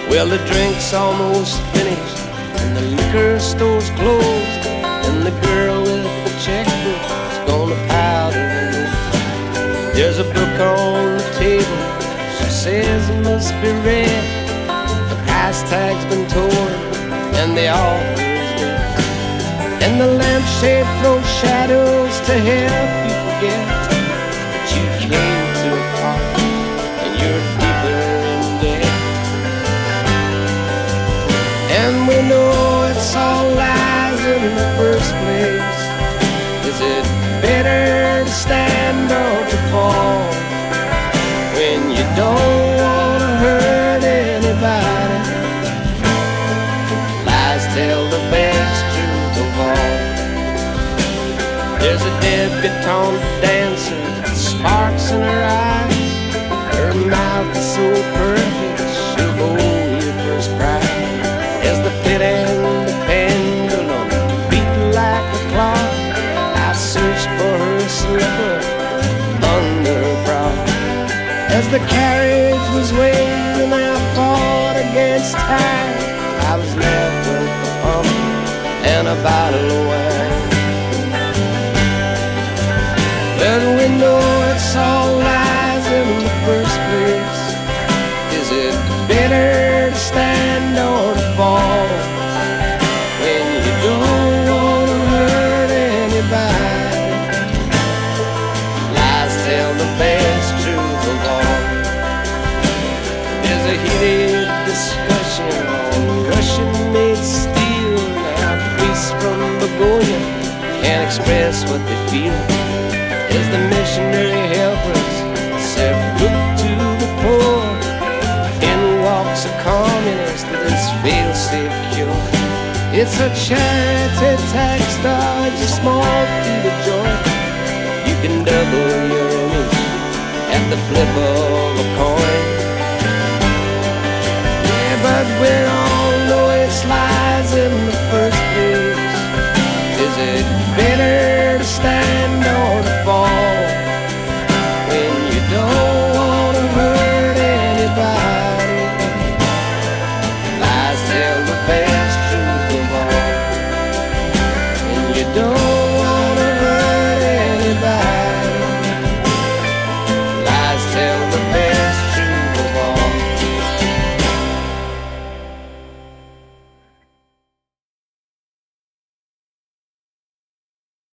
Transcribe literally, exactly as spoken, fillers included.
Well, the drink's almost finished and the liquor store's closed, and the girl with the checkbook is gonna pile the windows. There's a book on the table, she says it must be read. The price tag's been torn and the offer is dead, and the lampshade throws shadows to help you forget that you came to a party and you're deeper in debt. And we know it's all lies in the first place. Is it better to stand or to fall when you don't want to hurt anybody? Lies tell the best truth of all. There's a debutante dancer, sparks in her eye. Her mouth is so perfect, she'll go your first prize. As the pit and the pendulum beat like a clock, I searched for her slipper under her frock. As the carriage was waiting, I fought against time. I was left with a pump and a bottle of wine. But we know it's all lies in the first place. Is it better to stand or to fall when you don't want to hurt anybody? Lies tell the best truth of all. There's a heated discussion on Russian-made steel. Now priests from Begonia can't express what they feel. As the missionary helpers said, look to the poor, in walks a communist with his fail-safe cure. It's a charity tax dodge, a small fee to join. You can double your image at the flip of a coin. Yeah, but we're